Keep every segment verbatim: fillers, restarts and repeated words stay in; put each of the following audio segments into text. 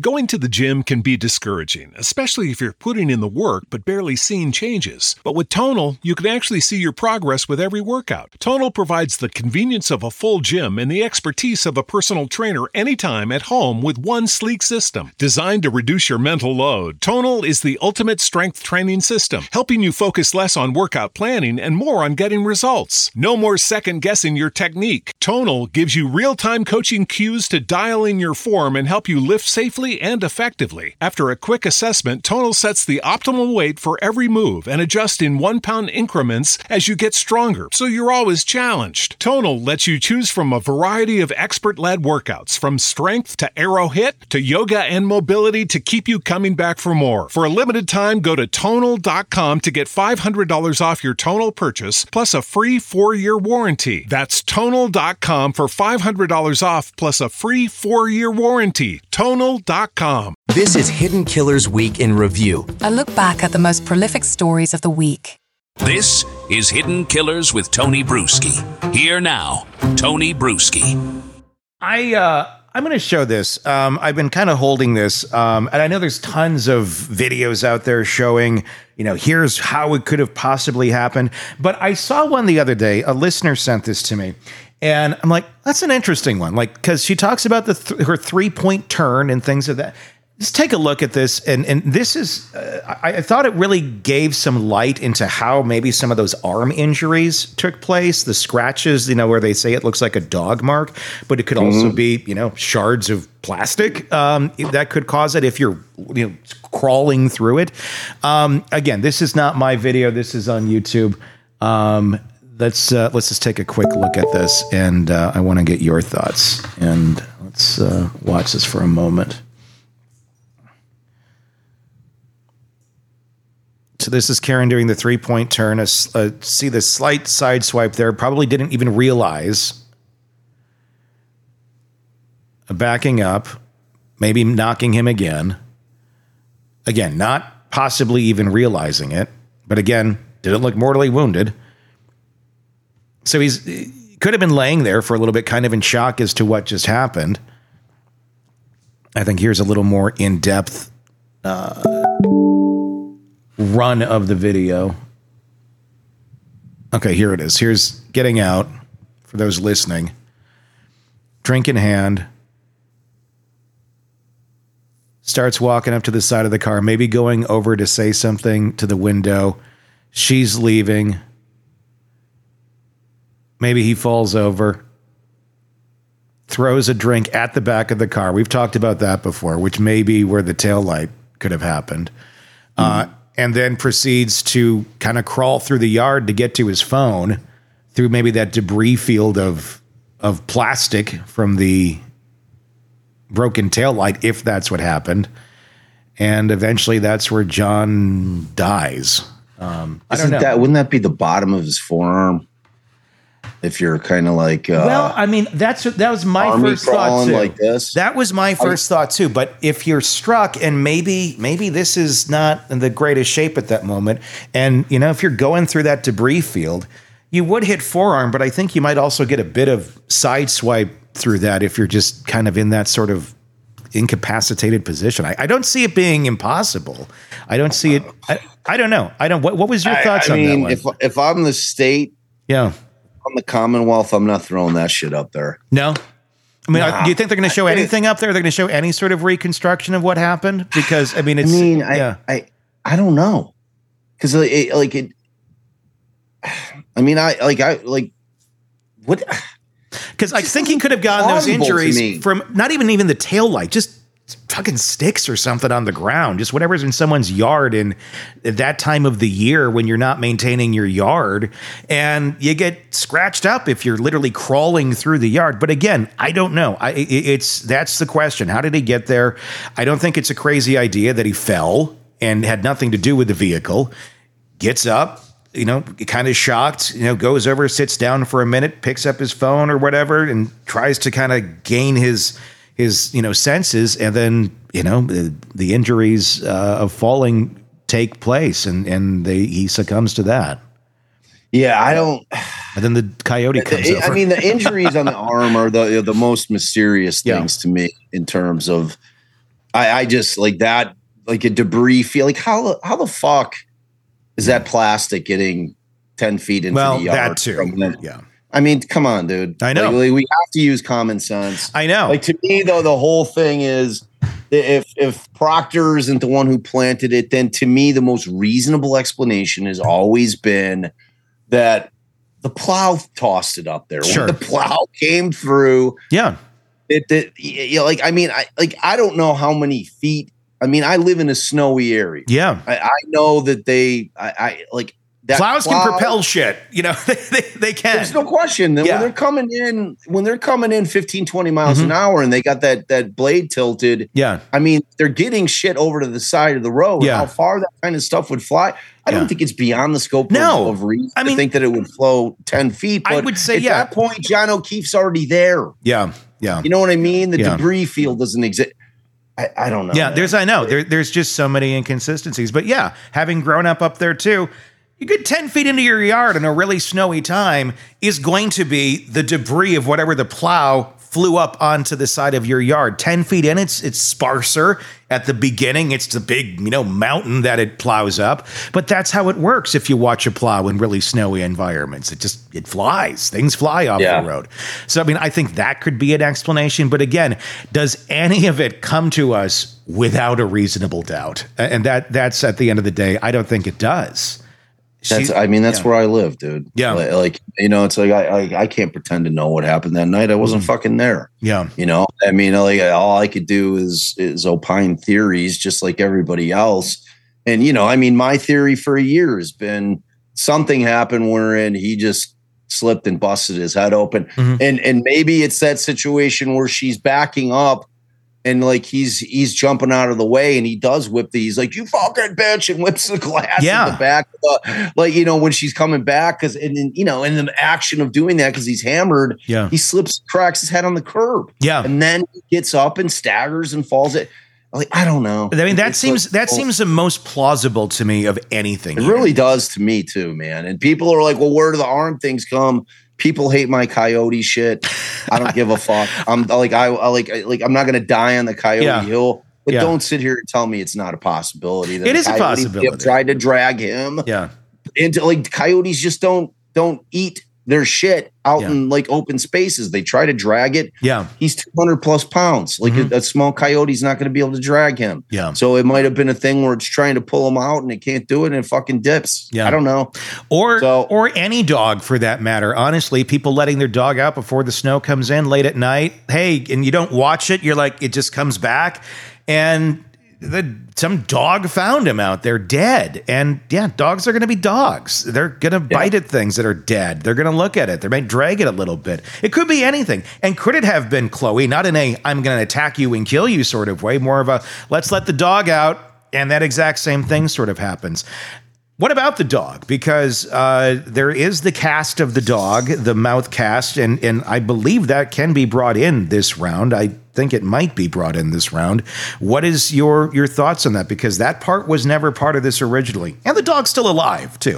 Going to the gym can be discouraging, especially if you're putting in the work but barely seeing changes. But with Tonal, you can actually see your progress with every workout. Tonal provides the convenience of a full gym and the expertise of a personal trainer anytime at home with one sleek system. Designed to reduce your mental load, Tonal is the ultimate strength training system, helping you focus less on workout planning and more on getting results. No more second-guessing your technique. Tonal gives you real-time coaching cues to dial in your form and help you lift safely and effectively. After a quick assessment, Tonal sets the optimal weight for every move and adjusts in one-pound increments as you get stronger, so you're always challenged. Tonal lets you choose from a variety of expert-led workouts, from strength to aero hit to yoga and mobility, to keep you coming back for more. For a limited time, go to tonal dot com to get five hundred dollars off your Tonal purchase, plus a free four-year warranty. That's tonal dot com for five hundred dollars off, plus a free four-year warranty. tonal dot com. This is Hidden Killers Week in Review. A look back at the most prolific stories of the week. This is Hidden Killers with Tony Bruschi. Here now, Tony Bruschi. I, uh, I'm going to show this. Um, I've been kind of holding this, um, and I know there's tons of videos out there showing, you know, here's how it could have possibly happened. But I saw one the other day. A listener sent this to me. And I'm like, that's an interesting one. Like, because she talks about the th- her three-point turn and things of that. Just take a look at this. And and this is, uh, I, I thought it really gave some light into how maybe some of those arm injuries took place. The scratches, you know, where they say it looks like a dog mark, but it could mm-hmm. also be, you know, shards of plastic um, that could cause it if you're, you know, crawling through it. Um, again, this is not my video. This is on YouTube. Um Let's uh, let's just take a quick look at this, and uh, I want to get your thoughts. And let's uh, watch this for a moment. So this is Karen doing the three-point turn. Uh, see the slight side swipe there. Probably didn't even realize. Backing up, maybe knocking him again. Again, not possibly even realizing it, but again, didn't look mortally wounded. So he's he could have been laying there for a little bit, kind of in shock as to what just happened. I think here's a little more in-depth uh, run of the video. Okay, here it is. Here's getting out for those listening. Drink in hand. Starts walking up to the side of the car, maybe going over to say something to the window. She's leaving. Maybe he falls over, throws a drink at the back of the car. We've talked about that before, which may be where the taillight could have happened. Mm-hmm. Uh, and then proceeds to kind of crawl through the yard to get to his phone through maybe that debris field of of plastic from the broken taillight, if that's what happened. And eventually that's where John dies. Um, I don't Isn't know. that, wouldn't that be the bottom of his forearm? If you're kind of like, uh, well, I mean, that's that was my first thought too. Like this. That was my first I, thought too. But if you're struck, and maybe maybe this is not in the greatest shape at that moment, and you know, if you're going through that debris field, you would hit forearm, but I think you might also get a bit of side swipe through that if you're just kind of in that sort of incapacitated position. I, I don't see it being impossible. I don't see it. I, I don't know. I don't. What, what was your thoughts I, I on mean, that one? If if I'm the state, yeah. on the Commonwealth, I'm not throwing that shit up there. No? I mean, nah. do you think they're going to show anything up there? They're going to show any sort of reconstruction of what happened? Because, I mean, it's... I mean, yeah. I, I, I don't know. Because, it, like, it... I mean, I, like, I, like, what... Because I think he could have gotten those injuries from not even even the taillight, just fucking sticks or something on the ground, just whatever's in someone's yard in that time of the year when you're not maintaining your yard, and you get scratched up if you're literally crawling through the yard. But again, I don't know. I, it's that's the question. How did he get there? I don't think it's a crazy idea that he fell and had nothing to do with the vehicle. Gets up, you know, kind of shocked, you know, goes over, sits down for a minute, picks up his phone or whatever, and tries to kind of gain his his, you know, senses, and then, you know, the, the injuries uh, of falling take place, and, and they, he succumbs to that. Yeah, I don't. And then the coyote comes the, over. I mean, the injuries on the arm are the the most mysterious Yeah. things to me in terms of I, I just like that, like a debris feel. Like how how the fuck is that plastic getting ten feet into well, the yard? That too. From the, yeah. I mean, come on, dude. I know. Like, like, we have to use common sense. I know. Like to me, though, the whole thing is if if Proctor isn't the one who planted it, then to me, the most reasonable explanation has always been that the plow tossed it up there. Sure. When the plow came through. Yeah. It, it you know, like I mean, I like I don't know how many feet. I mean, I live in a snowy area. Yeah. I, I know that they. I, I like. That Plows plow, can propel shit, you know, they, they, they can. There's no question that yeah. when they're coming in, when they're coming in fifteen, twenty miles mm-hmm. an hour and they got that that blade tilted. Yeah. I mean, they're getting shit over to the side of the road. Yeah. How far that kind of stuff would fly. I yeah. don't think it's beyond the scope no. of, of reason I mean, to think that it would flow ten feet. But I would say, at yeah. that point, John O'Keefe's already there. Yeah. Yeah. You know what I mean? The yeah. debris field doesn't exist. I, I don't know. Yeah. Man. There's, I know there, there's just so many inconsistencies, but yeah, having grown up up there too, you get ten feet into your yard in a really snowy time is going to be the debris of whatever the plow flew up onto the side of your yard. ten feet in, it's it's sparser. At the beginning, it's the big, you know, mountain that it plows up. But that's how it works if you watch a plow in really snowy environments. It just, it flies. Things fly off yeah. the road. So, I mean, I think that could be an explanation. But again, does any of it come to us without a reasonable doubt? And that that's at the end of the day, I don't think it does. That's, She, I mean, that's yeah. where I live, dude. Yeah. Like, like, you know, it's like, I, I, I can't pretend to know what happened that night. I wasn't mm. fucking there. Yeah. You know, I mean, like all I could do is, is opine theories just like everybody else. And, you know, I mean, my theory for a year has been something happened wherein he just slipped and busted his head open. Mm-hmm. And, and maybe it's that situation where she's backing up and like he's he's jumping out of the way and he does whip the he's like, you fucking bitch, and whips the glass yeah. in the back of the, like, you know, when she's coming back because and, and you know in the action of doing that because he's hammered, yeah, he slips, cracks his head on the curb, yeah, and then he gets up and staggers and falls. It like I don't know. I mean that it's seems like, that oh, seems the most plausible to me of anything. It here. really does to me too, man. And people are like, well, where do the arm things come? People hate my coyote shit. I don't give a fuck. I'm like I, I like like I'm not gonna die on the Coyote yeah. Hill, but yeah. don't sit here and tell me it's not a possibility. That it is a possibility. Tried to drag him, yeah. into like coyotes just don't don't eat their shit out yeah. in like open spaces. They try to drag it. Yeah, he's two hundred plus pounds. Like mm-hmm. a, a small coyote's not going to be able to drag him. Yeah. So it might have been a thing where it's trying to pull him out and it can't do it and it fucking dips. Yeah. I don't know. Or so, or any dog for that matter. Honestly, people letting their dog out before the snow comes in late at night. Hey, and you don't watch it. You're like, it just comes back and the some dog found him out there dead. And yeah, dogs are going to be dogs. They're going to yeah. bite at things that are dead. They're going to look at it. They might drag it a little bit. It could be anything. And could it have been Chloe? Not in a I'm going to attack you and kill you sort of way. More of a let's let the dog out. And that exact same thing sort of happens. What about the dog? Because uh, there is the cast of the dog, the mouth cast, and and I believe that can be brought in this round. I think it might be brought in this round. What is your your thoughts on that? Because that part was never part of this originally, and the dog's still alive too.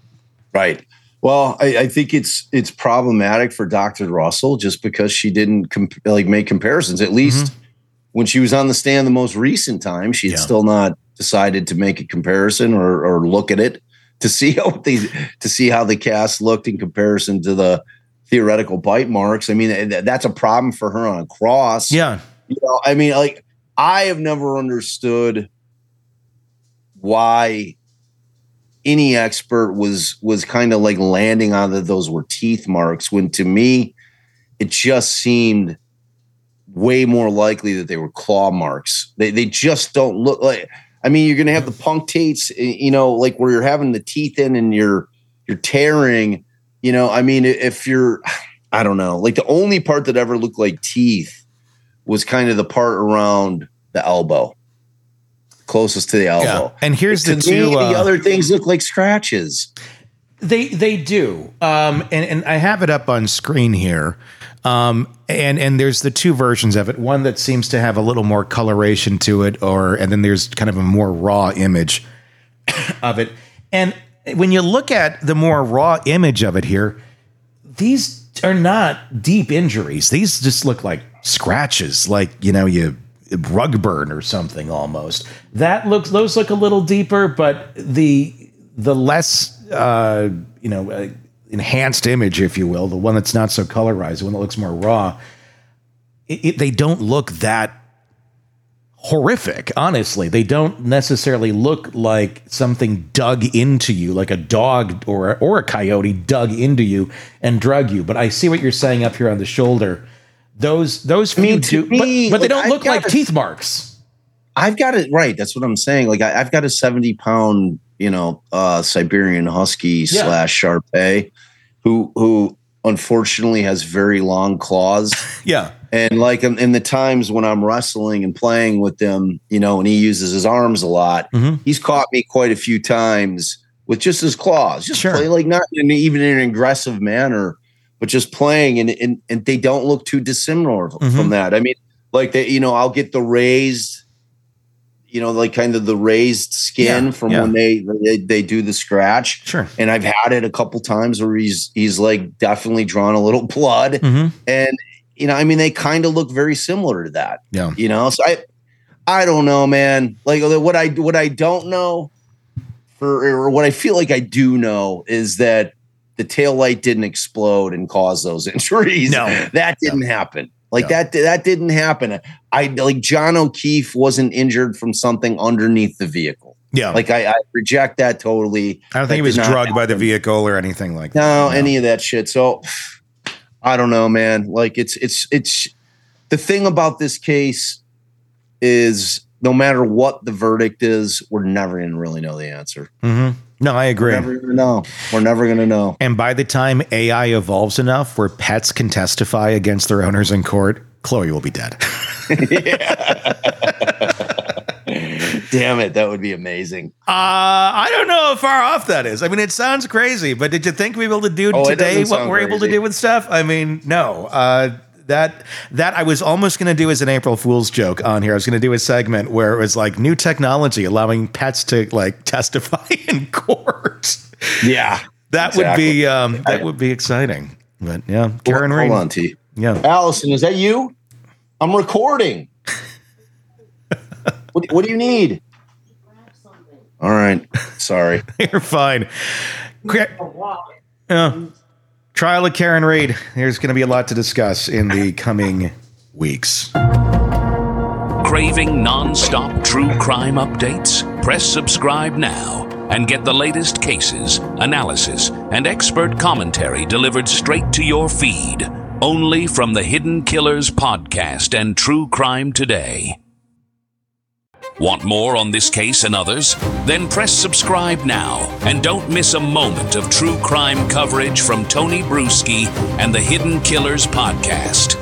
Right. Well, I, I think it's it's problematic for Doctor Russell just because she didn't comp- like make comparisons. At least mm-hmm. when she was on the stand the most recent time, she had yeah. still not decided to make a comparison or, or look at it to see how the to see how the cast looked in comparison to the theoretical bite marks. I mean, that's a problem for her on a cross. Yeah, you know, I mean, like I have never understood why any expert was was kind of like landing on that those were teeth marks when to me it just seemed way more likely that they were claw marks. They they just don't look like. I mean, you're going to have the punctates, you know, like where you're having the teeth in and you're you're tearing, you know. I mean, if you're, I don't know, like the only part that ever looked like teeth was kind of the part around the elbow, closest to the elbow. Yeah. And here's to the two. Me, uh, the other things look like scratches. They they do, um, and and I have it up on screen here. Um, and, and there's the two versions of it. One that seems to have a little more coloration to it, or, and then there's kind of a more raw image of it. And when you look at the more raw image of it here, these are not deep injuries. These just look like scratches. Like, you know, you, rug burn or something almost. That looks those look a little deeper, but the the less uh, you know uh, enhanced image, if you will, the one that's not so colorized, the one that looks more raw, it, it, they don't look that horrific. Honestly, they don't necessarily look like something dug into you, like a dog or or a coyote dug into you and drug you. But I see what you're saying up here on the shoulder. Those those few I mean, do, me, but, but they like, don't look like a, teeth marks. I've got it right. That's what I'm saying. Like I, I've got a seventy pound, you know, uh, Siberian Husky yeah. slash Shar Pei, who who unfortunately has very long claws. Yeah, and like in, in the times when I'm wrestling and playing with them, you know, and he uses his arms a lot, mm-hmm. he's caught me quite a few times with just his claws, just sure. play, like not in, even in an aggressive manner. But just playing, and, and and they don't look too dissimilar mm-hmm. from that. I mean, like they, you know, I'll get the raised, you know, like kind of the raised skin yeah, from yeah. when they, they they do the scratch. Sure. And I've had it a couple times where he's he's like definitely drawn a little blood, mm-hmm. and you know, I mean, they kind of look very similar to that. Yeah. You know, so I I don't know, man. Like what I what I don't know, for or what I feel like I do know is that the taillight didn't explode and cause those injuries. No, that didn't no. happen. Like no. that, that didn't happen. I like John O'Keefe wasn't injured from something underneath the vehicle. Yeah. Like I, I reject that totally. I don't think that he was drugged happen. by the vehicle or anything like no, that. No, any of that shit. So I don't know, man. Like it's, it's, it's the thing about this case is no matter what the verdict is, we're never going to really know the answer. Mm-hmm. No, I agree. We're never going to know. We're never going to know. And by the time A I evolves enough where pets can testify against their owners in court, Chloe will be dead. Damn it. That would be amazing. Uh, I don't know how far off that is. I mean, it sounds crazy, but did you think we'd be able to do oh, today what we're crazy. able to do with stuff? I mean, no. Uh, That that I was almost going to do as an April Fool's joke on here. I was going to do a segment where it was like new technology allowing pets to like testify in court. Yeah, that exactly. would be um, that would be exciting. But yeah, Karen well, Reed. Hold on, T. Yeah, Allison, is that you? I'm recording. what, what do you need? All right, sorry. You're fine. Yeah. Trial of Karen Reed. There's going to be a lot to discuss in the coming weeks. Craving non-stop true crime updates? Press subscribe now and get the latest cases, analysis, and expert commentary delivered straight to your feed. Only from the Hidden Killers podcast and True Crime Today. Want more on this case and others? Then press subscribe now and don't miss a moment of true crime coverage from Tony Bruschi and the Hidden Killers podcast.